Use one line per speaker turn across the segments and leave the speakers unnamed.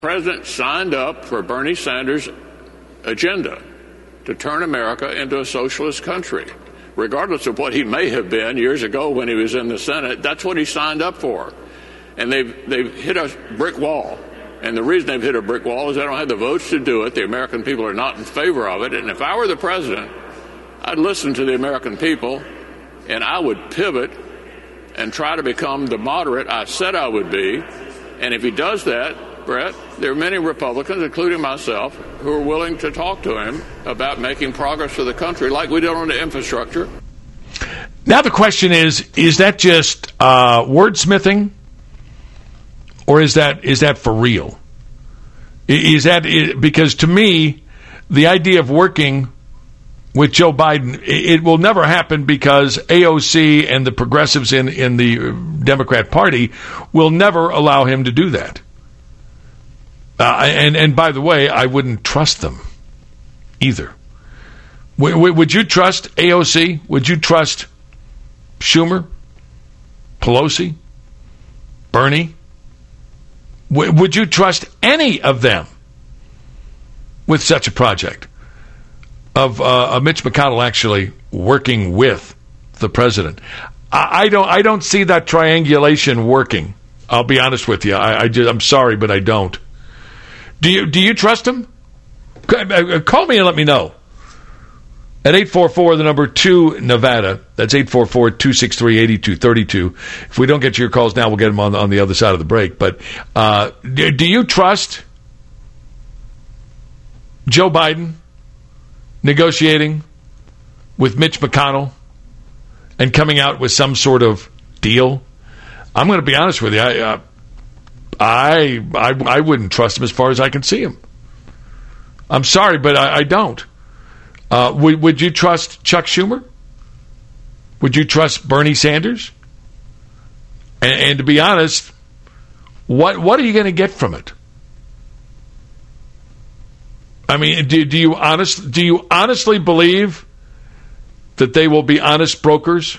The president signed up for Bernie Sanders' agenda to turn America into a socialist country. Regardless of what he may have been years ago when he was in the Senate, that's what he signed up for. And they've hit a brick wall. And the reason they've hit a brick wall is they don't have the votes to do it. The American people are not in favor of it. And if I were the president, I'd listen to the American people, and I would pivot and try to become the moderate I said I would be. And if he does that, Brett, there are many Republicans, including myself, who are willing to talk to him about making progress for the country like we did on the infrastructure.
Now the question is that just wordsmithing, or is that for real? Is that because to me, the idea of working with Joe Biden, it will never happen because AOC and the progressives in the Democrat Party will never allow him to do that. And by the way, I wouldn't trust them either. Would you trust AOC? Would you trust Schumer, Pelosi, Bernie? Would you trust any of them with such a project of Mitch McConnell actually working with the president? I don't see that triangulation working. I'll be honest with you. I'm sorry, but I don't. Do you trust him? Call me and let me know. At 844, the number 2 Nevada. That's 844-263-8232. If we don't get your calls now, we'll get them on the other side of the break. But do you trust Joe Biden negotiating with Mitch McConnell and coming out with some sort of deal? I'm going to be honest with you. I wouldn't trust him as far as I can see him. I'm sorry, but I don't. Would you trust Chuck Schumer? Would you trust Bernie Sanders? And to be honest, what are you going to get from it? I mean, do you honestly believe that they will be honest brokers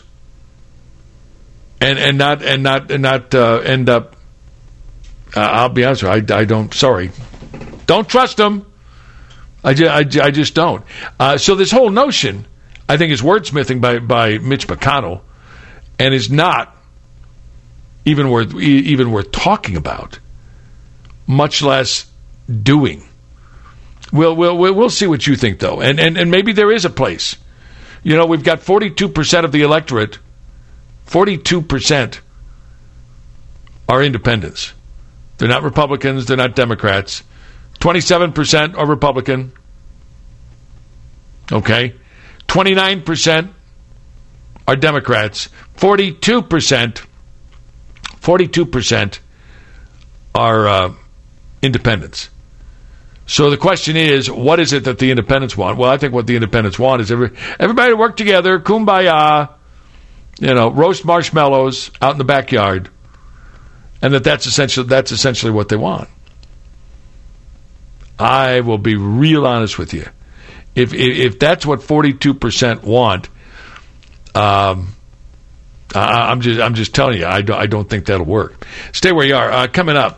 and not end up? I'll be honest with you, I don't. Sorry, don't trust them. I just don't. So this whole notion, I think, is wordsmithing by Mitch McConnell, and is not even worth talking about, much less doing. We'll see what you think, though, and maybe there is a place. You know, we've got 42% of the electorate. 42% are independents. They're not Republicans. They're not Democrats. 27% are Republican. Okay. 29% are Democrats. 42% are independents. So the question is, what is it that the independents want? Well, I think what the independents want is everybody to work together, kumbaya, roast marshmallows out in the backyard, and that's essentially what they want. I will be real honest with you. If that's what 42% want, I'm just telling you, I don't think that'll work. Stay where you are. Coming up,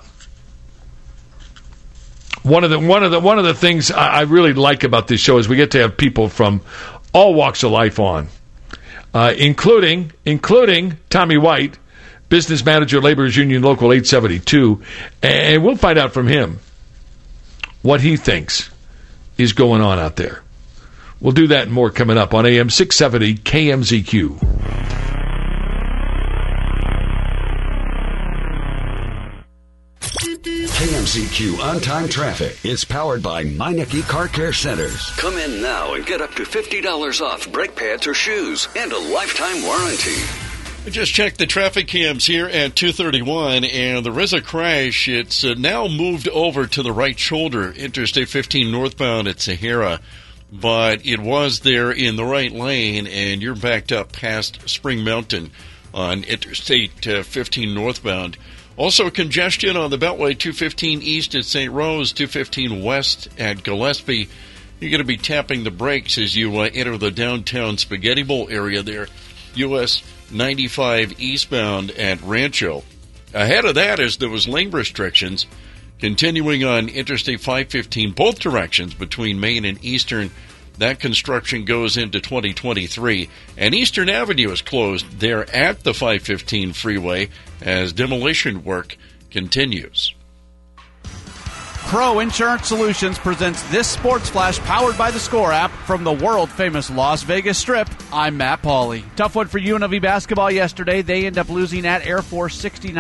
one of the things I really like about this show is we get to have people from all walks of life on, including Tommy White, business manager, Laborers Union Local 872, and we'll find out from him what he thinks is going on out there. We'll do that and more coming up on AM 670 KMZQ.
KMZQ On-Time Traffic is powered by Meineke Car Care Centers.
Come in now and get up to $50 off brake pads or shoes and a lifetime warranty.
We just checked the traffic cams here at 231, and there is a crash. It's now moved over to the right shoulder, Interstate 15 northbound at Sahara, but it was there in the right lane, and you're backed up past Spring Mountain on Interstate 15 northbound. Also congestion on the Beltway 215 east at St. Rose, 215 west at Gillespie. You're going to be tapping the brakes as you enter the downtown Spaghetti Bowl area there. US 95 eastbound at Rancho. Ahead of that is there was lane restrictions Continuing on Interstate 515, both directions between Main and Eastern, that construction goes into 2023. And Eastern Avenue is closed there at the 515 freeway as demolition work continues.
Pro Insurance Solutions presents this Sports Flash powered by the Score app from the world-famous Las Vegas Strip. I'm Matt Pauley. Tough one for UNLV basketball yesterday. They end up losing at Air Force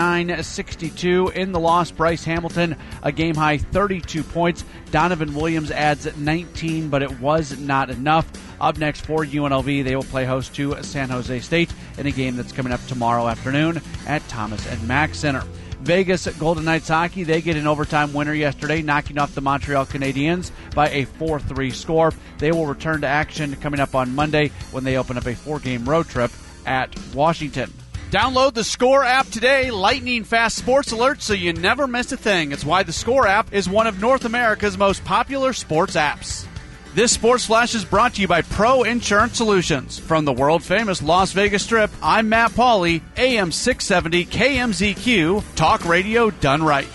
69-62. In the loss, Bryce Hamilton, a game-high 32 points. Donovan Williams adds 19, but it was not enough. Up next for UNLV, they will play host to San Jose State in a game that's coming up tomorrow afternoon at Thomas and Mack Center. Vegas Golden Knights hockey, they get an overtime winner yesterday, knocking off the Montreal Canadiens by a 4-3 score. They will return to action coming up on Monday when they open up a 4-game road trip at Washington. Download the Score app today. Lightning fast sports alerts so you never miss a thing. It's why the Score app is one of North America's most popular sports apps. This Sports Flash is brought to you by Pro Insurance Solutions. From the world-famous Las Vegas Strip, I'm Matt Pauley, AM 670 KMZQ, talk radio done right.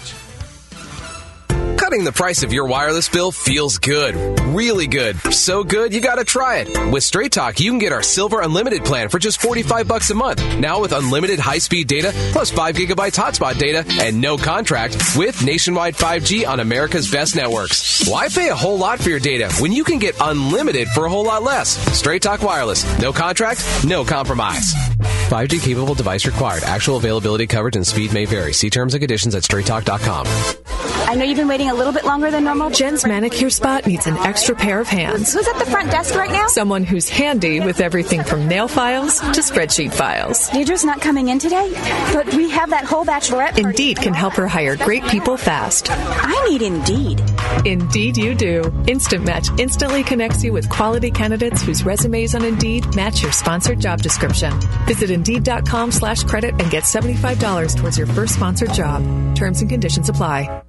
Cutting the price of your wireless bill feels good. Really good. So good, you gotta try it. With Straight Talk, you can get our Silver Unlimited plan for just $45 a month. Now with unlimited high-speed data, plus 5 gigabytes hotspot data, and no contract, with nationwide 5G on America's best networks. Why pay a whole lot for your data when you can get unlimited for a whole lot less? Straight Talk Wireless. No contract, no compromise. 5G capable device required. Actual availability, coverage, and speed may vary. See terms and conditions at straighttalk.com.
I know you've been waiting a little bit longer than normal.
Jen's manicure spot needs an extra pair of hands.
Who's at the front desk right now?
Someone who's handy with everything from nail files to spreadsheet files.
Deirdre's not coming in today, but we have that whole bachelorette party.
Indeed can help her hire great people fast.
I need Indeed.
Indeed you do. Instant Match instantly connects you with quality candidates whose resumes on Indeed match your sponsored job description. Visit Indeed.com/credit and get $75 towards your first sponsored job. Terms and conditions apply.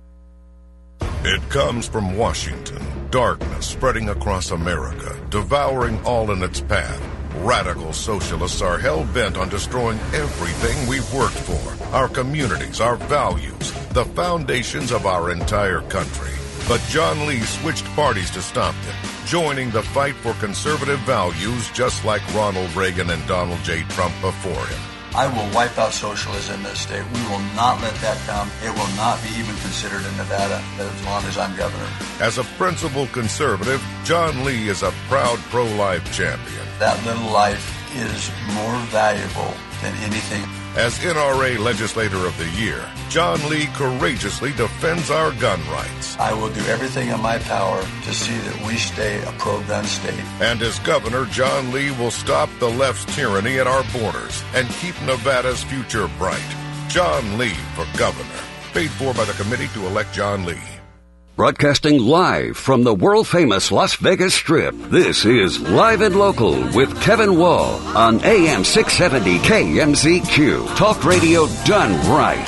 It comes from Washington. Darkness spreading across America, devouring all in its path. Radical socialists are hell-bent on destroying everything we've worked for. Our communities, our values, the foundations of our entire country. But John Lee switched parties to stop them, joining the fight for conservative values just like Ronald Reagan and Donald J. Trump before him.
I will wipe out socialism in this state. We will not let that come. It will not be even considered in Nevada as long as I'm governor.
As a principled conservative, John Lee is a proud pro-life champion.
That little life is more valuable than anything.
As NRA Legislator of the Year, John Lee courageously defends our gun rights.
I will do everything in my power to see that we stay a pro-gun state.
And as governor, John Lee will stop the left's tyranny at our borders and keep Nevada's future bright. John Lee for governor. Paid for by the committee to elect John Lee.
Broadcasting live from the world-famous Las Vegas Strip, this is Live and Local with Kevin Wall on AM 670 KMZQ. Talk radio done right.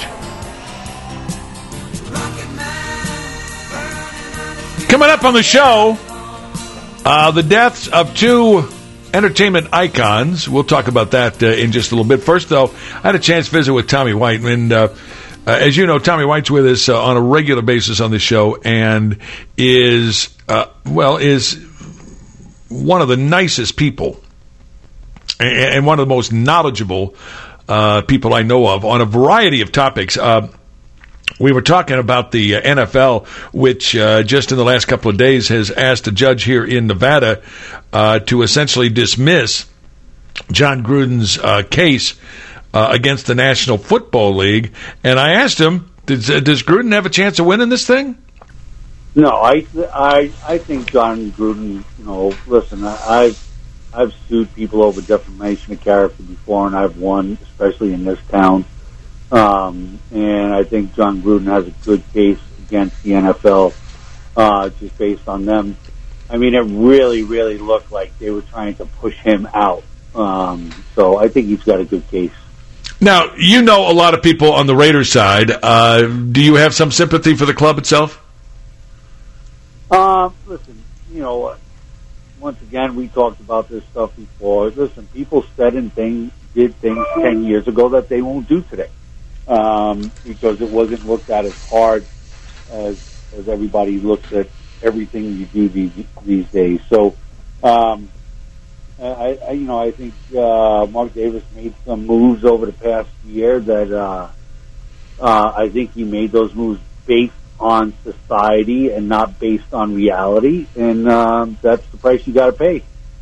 Coming up on the show, the deaths of two entertainment icons. We'll talk about that in just a little bit. First, though, I had a chance to visit with Tommy White, and as you know, Tommy White's with us on a regular basis on the show, and is one of the nicest people and one of the most knowledgeable people I know of on a variety of topics. We were talking about the NFL, which just in the last couple of days has asked a judge here in Nevada to essentially dismiss John Gruden's case against the National Football League. And I asked him, does Gruden have a chance of winning this thing?
No, I think John Gruden, listen, I've sued people over defamation of character before, and I've won, especially in this town. And I think John Gruden has a good case against the NFL, just based on them. I mean, it really, really looked like they were trying to push him out. So I think he's got a good case.
Now, you know a lot of people on the Raiders side. Do you have some sympathy for the club itself?
Listen, once again, we talked about this stuff before. Listen, people said and did things 10 years ago that they won't do today. Because it wasn't looked at as hard as everybody looks at everything you do these days. So, I think Mark Davis made some moves over the past year that I think he made those moves based on society and not based on reality, and that's the price you got to pay.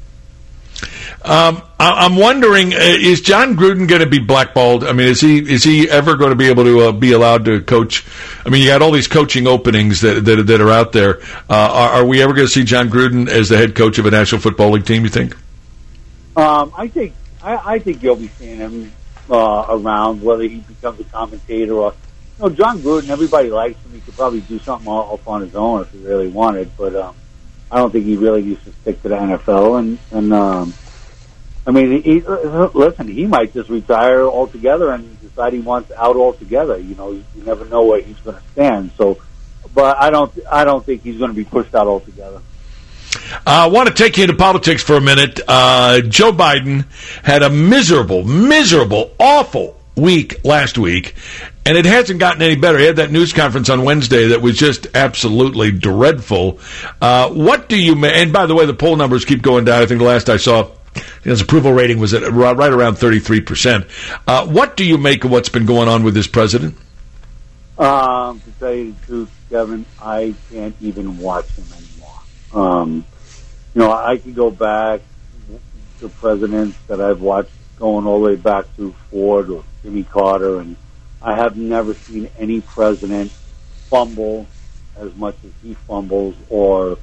I'm wondering, is John Gruden going to be blackballed? I mean, is he ever going to be able to be allowed to coach? I mean, you got all these coaching openings that are out there. Are we ever going to see John Gruden as the head coach of a National Football League team, you think?
I think you'll be seeing him around, whether he becomes a commentator or. John Gruden, everybody likes him. He could probably do something off on his own if he really wanted, but I don't think he really needs to stick to the NFL. Listen, he might just retire altogether and decide he wants out altogether. You never know where he's going to stand. So, but I don't think he's going to be pushed out altogether.
I want to take you into politics for a minute. Joe Biden had a miserable, awful week last week, and it hasn't gotten any better. He had that news conference on Wednesday that was just absolutely dreadful. What do you and by the way, the poll numbers keep going down. I think the last I saw, his approval rating was at right around 33%. What do you make of what's been going on with this president?
To tell you the truth, Kevin, I can't even watch him anymore. I could go back to presidents that I've watched going all the way back to Ford or Jimmy Carter, and I have never seen any president fumble as much as he fumbles, or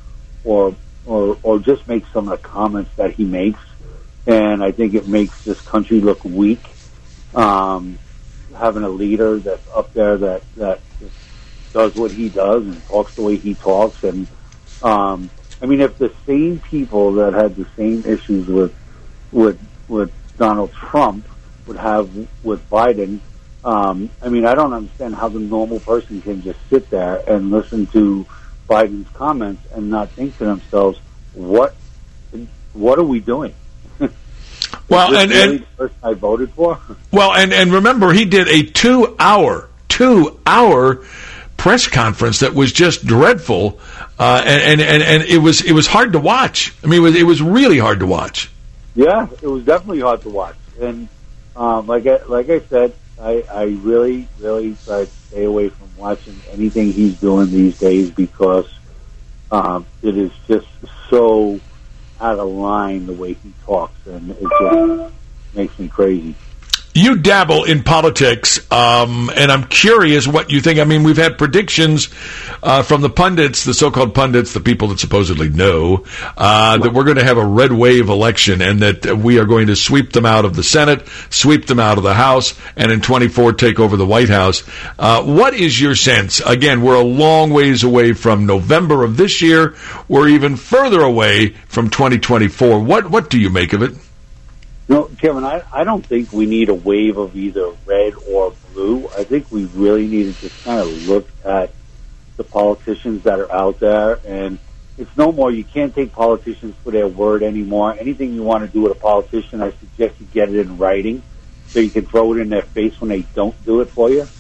just make some of the comments that he makes. And I think it makes this country look weak. Having a leader that's up there that does what he does and talks the way he talks, and if the same people that had the same issues with Donald Trump would have with Biden, I don't understand how the normal person can just sit there and listen to Biden's comments and not think to themselves, what are we doing?
Well, and
really the person I voted for.
Well, and remember, he did a 2-hour press conference that was just dreadful, and it was hard to watch. I mean, it was really hard to watch.
Yeah, it was definitely hard to watch, and like I said, I really, really try to stay away from watching anything he's doing these days because it is just so out of line the way he talks, and it just makes me crazy.
You dabble in politics, and I'm curious what you think. I mean, we've had predictions from the pundits, the so-called pundits, the people that supposedly know, that we're going to have a red wave election and that we are going to sweep them out of the Senate, sweep them out of the House, and in 24 take over the White House. What is your sense? Again, we're a long ways away from November of this year. We're even further away from 2024. What do you make of it?
Kevin, I don't think we need a wave of either red or blue. I think we really need to just kind of look at the politicians that are out there, and it's no more. You can't take politicians for their word anymore. Anything you want to do with a politician, I suggest you get it in writing so you can throw it in their face when they don't do it for you.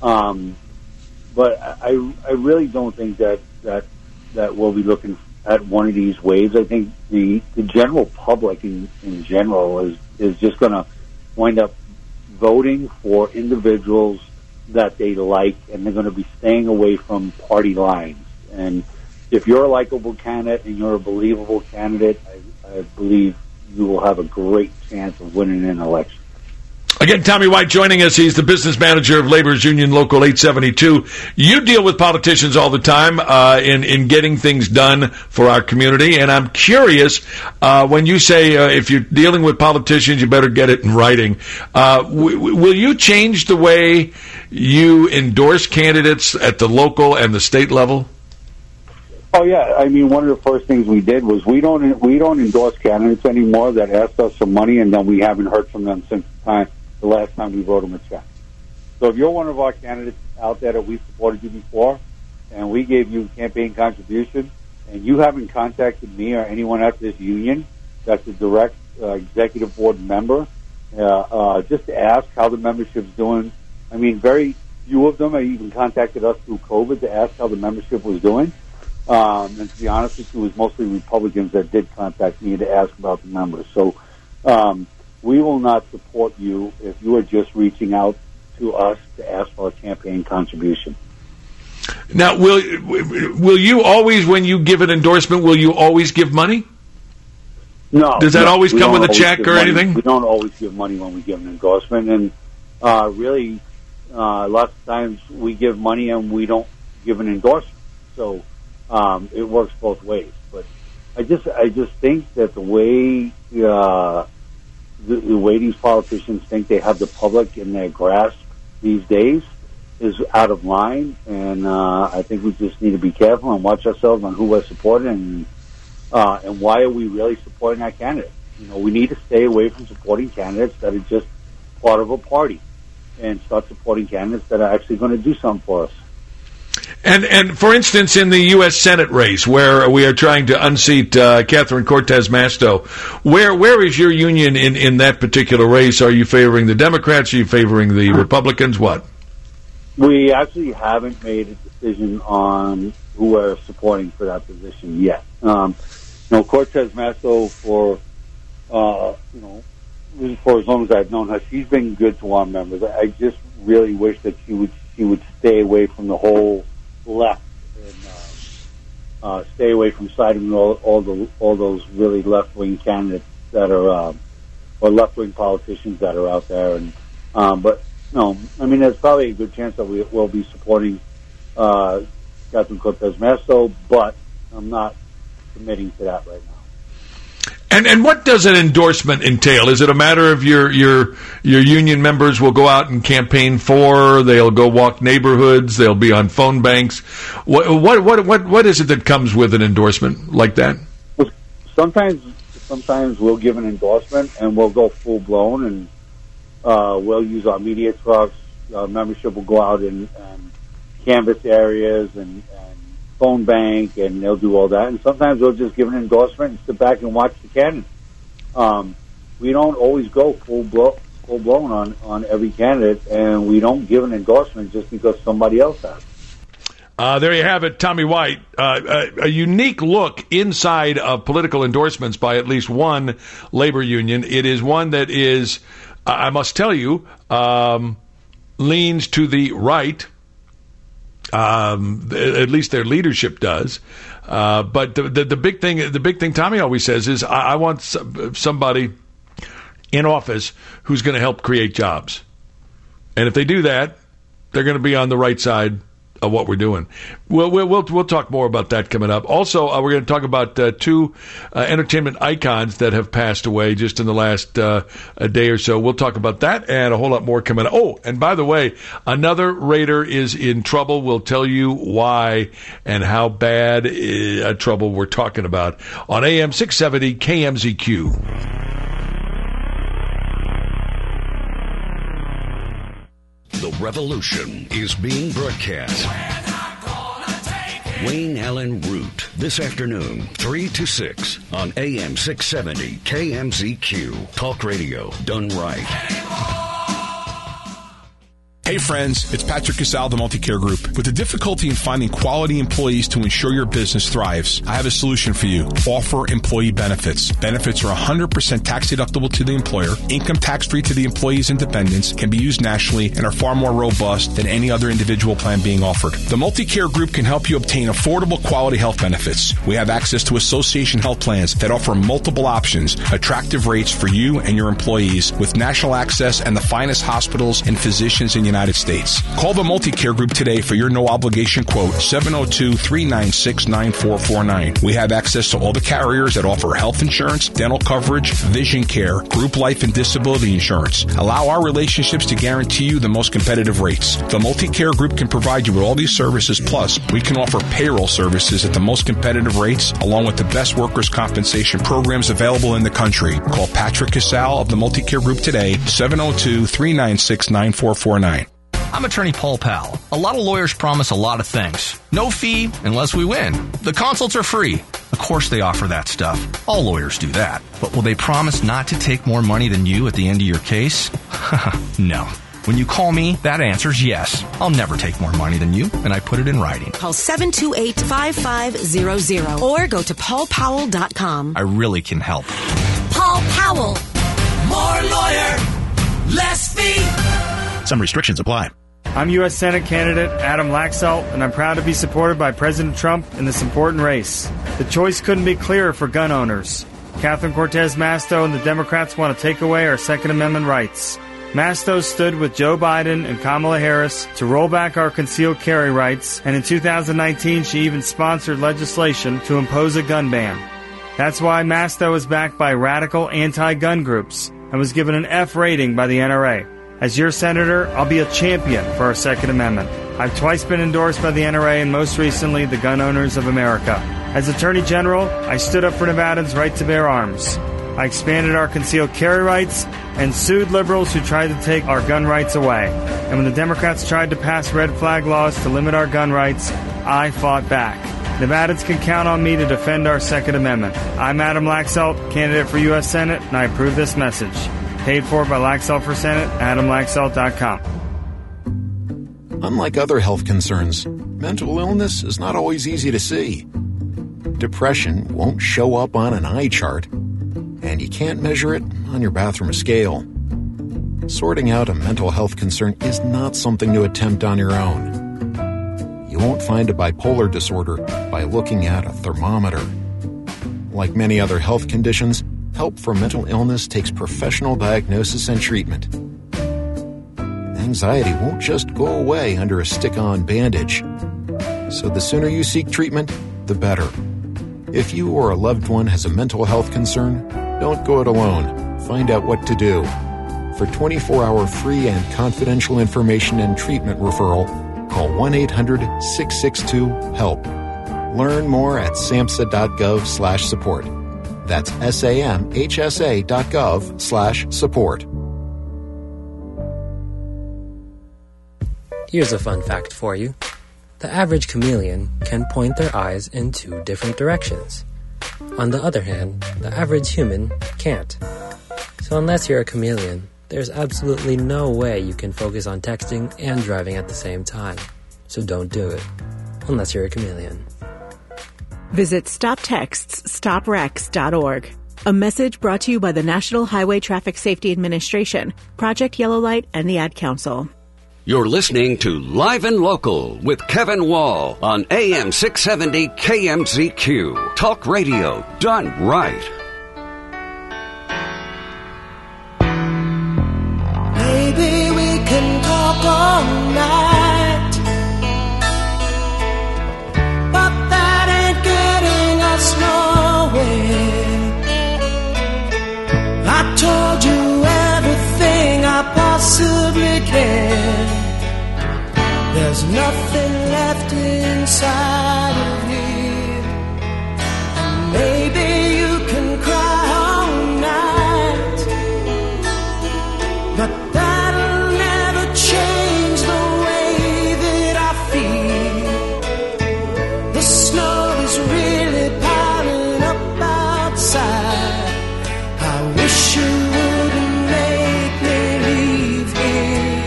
But I really don't think that we'll be looking at one of these waves. I think the general public in general is just going to wind up voting for individuals that they like, and they're going to be staying away from party lines. And if you're a likable candidate and you're a believable candidate, I believe you will have a great chance of winning an election.
Again, Tommy White joining us. He's the business manager of Labor's Union Local 872. You deal with politicians all the time in getting things done for our community, and I'm curious, when you say if you're dealing with politicians, you better get it in writing. Will you change the way you endorse candidates at the local and the state level?
Oh yeah, I mean, one of the first things we did was we don't endorse candidates anymore that ask us for money, and then we haven't heard from them since the last time we wrote them a check. So if you're one of our candidates out there that we supported you before, and we gave you campaign contribution, and you haven't contacted me or anyone at this union that's a direct executive board member, just to ask how the membership's doing. I mean, very, few of them even contacted us through COVID to ask how the membership was doing. And to be honest with you, it was mostly Republicans that did contact me to ask about the members. So we will not support you if you are just reaching out to us to ask for a campaign contribution.
Now, will you always, when you give an endorsement, will you always give money?
No.
Does that always come with a check or anything?
We don't always give money when we give an endorsement. And really, lots of times we give money and we don't give an endorsement. So it works both ways. But I just think that the way these politicians think they have the public in their grasp these days is out of line, and I think we just need to be careful and watch ourselves on who we're supporting and why are we really supporting our candidates. You know, we need to stay away from supporting candidates that are just part of a party and start supporting candidates that are actually going to do something for us.
And for instance, in the U.S. Senate race, where we are trying to unseat Catherine Cortez Masto, where is your union in that particular race? Are you favoring the Democrats? Are you favoring the Republicans? What?
We actually haven't made a decision on who we're supporting for that position yet. Cortez Masto, for as long as I've known her, she's been good to our members. I just really wish that she would stay away from the whole left and stay away from siding with all those really left wing candidates that are or left wing politicians that are out there. And but no, I mean, there's probably a good chance that we will be supporting Catherine Cortez Masto, but I'm not committing to that right now.
And what does an endorsement entail? Is it a matter of your union members will go out and campaign for? They'll go walk neighborhoods. They'll be on phone banks. What is it that comes with an endorsement like that?
Well, sometimes we'll give an endorsement and we'll go full blown and we'll use our media trucks. Our membership will go out and canvass areas and phone bank, and they'll do all that. And sometimes we'll just give an endorsement and sit back and watch the candidate. We don't always go full blown on every candidate, and we don't give an endorsement just because somebody else has.
There you have it, Tommy White. A unique look inside of political endorsements by at least one labor union. It is one that is, I must tell you, leans to the right. At least their leadership does. But the big thing Tommy always says is, I want somebody in office who's going to help create jobs. And if they do that, they're going to be on the right side of what we're doing. We'll talk more about that coming up. Also, we're going to talk about two entertainment icons that have passed away just in the last a day or so. We'll talk about that and a whole lot more coming up. Oh, and by the way, another Raider is in trouble. We'll tell you why and how bad trouble we're talking about on AM 670 KMZQ.
The revolution is being broadcast. Wayne Allen Root, this afternoon, 3 to 6 on AM 670 KMZQ. Talk radio done right.
Hey friends, it's Patrick Casal, the Multicare Group. With the difficulty in finding quality employees to ensure your business thrives, I have a solution for you. Offer employee benefits. Benefits are 100% tax deductible to the employer, income tax-free to the employees and dependents, can be used nationally, and are far more robust than any other individual plan being offered. The Multicare Group can help you obtain affordable quality health benefits. We have access to association health plans that offer multiple options, attractive rates for you and your employees, with national access and the finest hospitals and physicians in the United States. Call the Multicare Group today for your no-obligation quote, 702-396-9449. We have access to all the carriers that offer health insurance, dental coverage, vision care, group life and disability insurance. Allow our relationships to guarantee you the most competitive rates. The Multicare Group can provide you with all these services, plus we can offer payroll services at the most competitive rates, along with the best workers' compensation programs available in the country. Call Patrick Casal of the Multicare Group today, 702-396-9449.
I'm attorney Paul Powell. A lot of lawyers promise a lot of things. No fee unless we win. The consults are free. Of course they offer that stuff. All lawyers do that. But will they promise not to take more money than you at the end of your case? No. When you call me, that answer's yes. I'll never take more money than you, and I put it in writing.
Call 728-5500 or go to paulpowell.com.
I really can help.
Paul Powell.
More lawyer, less fee.
Some restrictions apply.
I'm U.S. Senate candidate Adam Laxalt, and I'm proud to be supported by President Trump in this important race. The choice couldn't be clearer for gun owners. Catherine Cortez Masto and the Democrats want to take away our Second Amendment rights. Masto stood with Joe Biden and Kamala Harris to roll back our concealed carry rights, and in 2019 she even sponsored legislation to impose a gun ban. That's why Masto is backed by radical anti-gun groups and was given an F rating by the NRA. As your senator, I'll be a champion for our Second Amendment. I've twice been endorsed by the NRA and most recently the Gun Owners of America. As Attorney General, I stood up for Nevadans' right to bear arms. I expanded our concealed carry rights and sued liberals who tried to take our gun rights away. And when the Democrats tried to pass red flag laws to limit our gun rights, I fought back. Nevadans can count on me to defend our Second Amendment. I'm Adam Laxalt, candidate for U.S. Senate, and I approve this message. Paid for by Laxalt for Senate, AdamLaxalt.com.
Unlike other health concerns, mental illness is not always easy to see. Depression won't show up on an eye chart, and you can't measure it on your bathroom scale. Sorting out a mental health concern is not something to attempt on your own. You won't find a bipolar disorder by looking at a thermometer. Like many other health conditions, help for mental illness takes professional diagnosis and treatment. Anxiety won't just go away under a stick-on bandage. So the sooner you seek treatment, the better. If you or a loved one has a mental health concern, don't go it alone. Find out what to do. For 24-hour free and confidential information and treatment referral, call 1-800-662-HELP. Learn more at samhsa.gov/support. That's samhsa.gov/support.
Here's a fun fact for you. The average chameleon can point their eyes in 2 different directions. On the other hand, the average human can't. So unless you're a chameleon, there's absolutely no way you can focus on texting and driving at the same time. So don't do it. Unless you're a chameleon.
Visit StopTextsStopWrecks.org. A message brought to you by the National Highway Traffic Safety Administration, Project Yellow Light, and the Ad Council.
You're listening to Live and Local with Kevin Wall on AM 670 KMZQ. Talk radio done right.
Maybe we can talk all night, but that ain't getting us nowhere. I told you everything I possibly can. There's nothing left inside of here. And maybe you can cry all night, but that'll never change the way that I feel. The snow is really piling up outside. I wish you wouldn't make me leave here.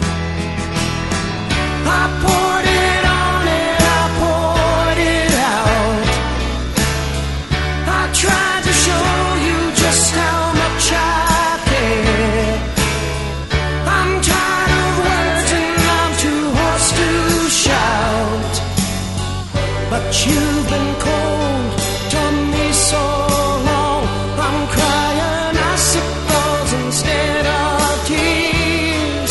I poured it on and I poured it out. I tried to show you just how much I care. I'm tired of words and I'm too hoarse to shout. But you've been cold to me so long. I'm crying icicles instead of tears.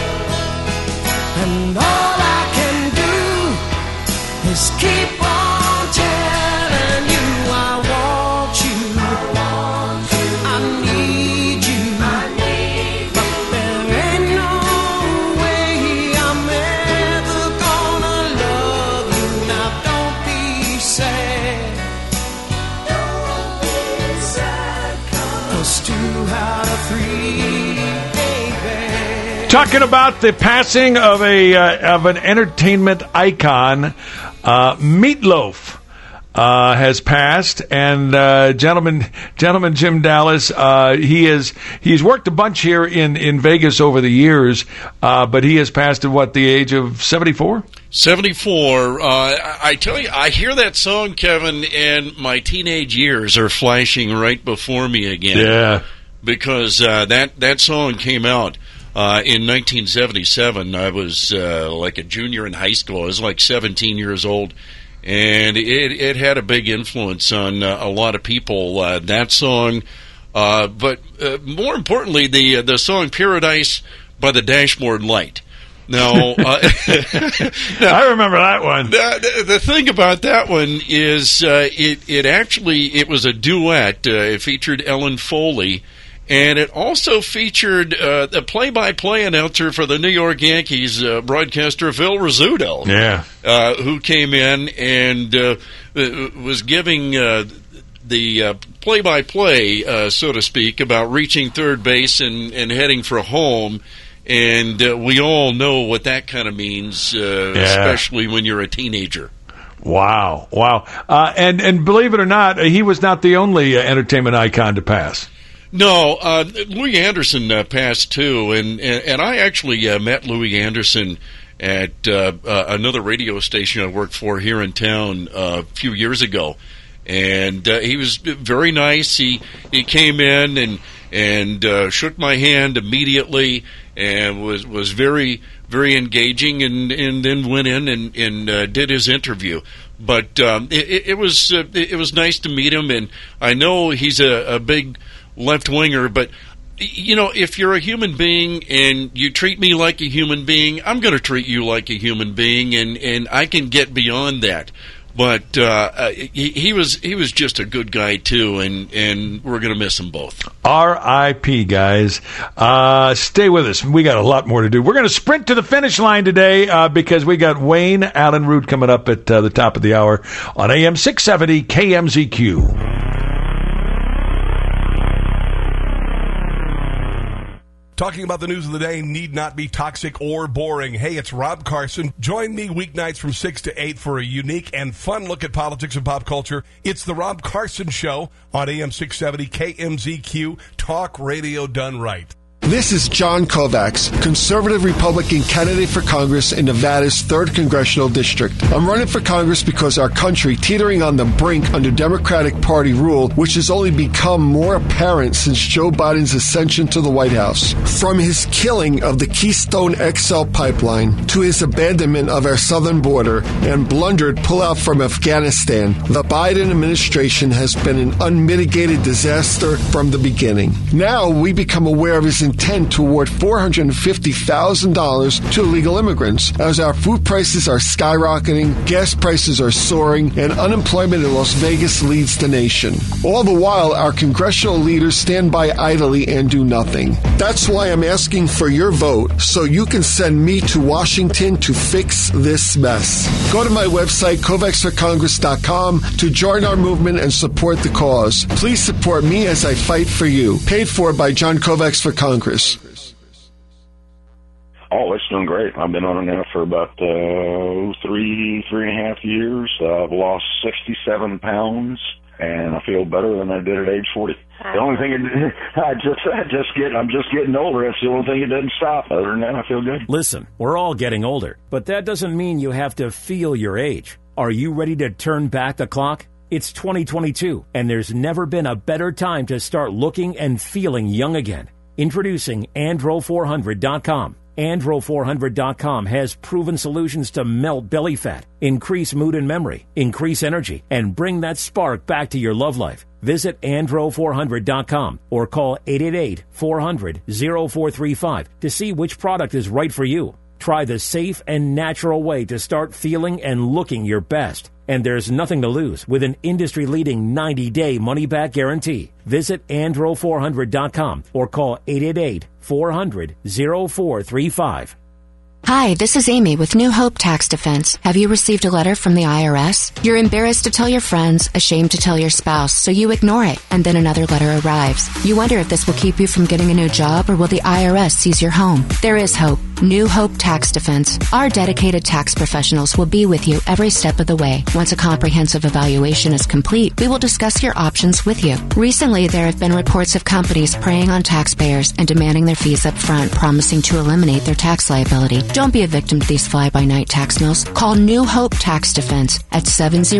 And all I can do is keep on telling you I want you. I need you. But there ain't no way I'm ever gonna love you. Now don't be sad. 'Cause 2 out of 3 ain't bad.
Talking about the passing of an entertainment icon, Meatloaf. has passed, and gentleman Jim Dallas, he's worked a bunch here in Vegas over the years, but he has passed at the age of 74?
74. I tell you, I hear that song, Kevin, and my teenage years are flashing right before me again.
Yeah.
Because that song came out in 1977. I was like a junior in high school. I was like 17 years old. And it had a big influence on a lot of people, that song. But more importantly, the song Paradise by the Dashboard Light. Now,
I remember that one.
The thing about that one is it was a duet. It featured Ellen Foley. And it also featured the play-by-play announcer for the New York Yankees, broadcaster Phil Rizzuto, who came in and was giving the play-by-play, so to speak, about reaching third base and heading for home. And we all know what that kind of means, especially when you're a teenager.
Wow. And believe it or not, he was not the only entertainment icon to pass.
No, Louis Anderson passed too, and I actually met Louis Anderson at another radio station I worked for here in town a few years ago, and he was very nice. He came in and shook my hand immediately, and was very, very engaging, and then went in and did his interview. But it was nice to meet him, and I know he's a big left-winger, but if you're a human being and you treat me like a human being, I'm going to treat you like a human being, and I can get beyond that. But he was just a good guy too, and we're going to miss them both.
R.I.P. guys. Stay with us. We got a lot more to do. We're going to sprint to the finish line today because we got Wayne Allen Root coming up at the top of the hour on AM 670 KMZQ.
Talking about the news of the day need not be toxic or boring. Hey, it's Rob Carson. Join me weeknights from 6 to 8 for a unique and fun look at politics and pop culture. It's the Rob Carson Show on AM 670 KMZQ, talk radio done right.
This is John Kovacs, conservative Republican candidate for Congress in Nevada's 3rd Congressional District. I'm running for Congress because our country, teetering on the brink under Democratic Party rule, which has only become more apparent since Joe Biden's ascension to the White House. From his killing of the Keystone XL pipeline to his abandonment of our southern border and blundered pullout from Afghanistan, the Biden administration has been an unmitigated disaster from the beginning. Now we become aware of his intent to award $450,000 to illegal immigrants as our food prices are skyrocketing, gas prices are soaring, and unemployment in Las Vegas leads the nation. All the while, our congressional leaders stand by idly and do nothing. That's why I'm asking for your vote so you can send me to Washington to fix this mess. Go to my website, kovacsforcongress.com, to join our movement and support the cause. Please support me as I fight for you. Paid for by John Kovacs for Congress.
Oh, it's doing great. I've been on it now for about 3.5 years. I've lost 67 pounds, and I feel better than I did at age 40. The only thing I'm just getting older. That's the only thing that doesn't stop. Other than that, I feel good.
Listen, we're all getting older, but that doesn't mean you have to feel your age. Are you ready to turn back the clock? It's 2022, and there's never been a better time to start looking and feeling young again. Introducing Andro400.com. Andro400.com has proven solutions to melt belly fat, increase mood and memory, increase energy, and bring that spark back to your love life. Visit Andro400.com or call 888-400-0435 to see which product is right for you. Try the safe and natural way to start feeling and looking your best. And there's nothing to lose with an industry-leading 90-day money-back guarantee. Visit Andro400.com or call 888-400-0435.
Hi, this is Amy with New Hope Tax Defense. Have you received a letter from the IRS? You're embarrassed to tell your friends, ashamed to tell your spouse, so you ignore it, and then another letter arrives. You wonder if this will keep you from getting a new job, or will the IRS seize your home? There is hope. New Hope Tax Defense. Our dedicated tax professionals will be with you every step of the way. Once a comprehensive evaluation is complete, we will discuss your options with you. Recently, there have been reports of companies preying on taxpayers and demanding their fees up front, promising to eliminate their tax liability. Don't be a victim to these fly-by-night tax mills. Call New Hope Tax Defense at 70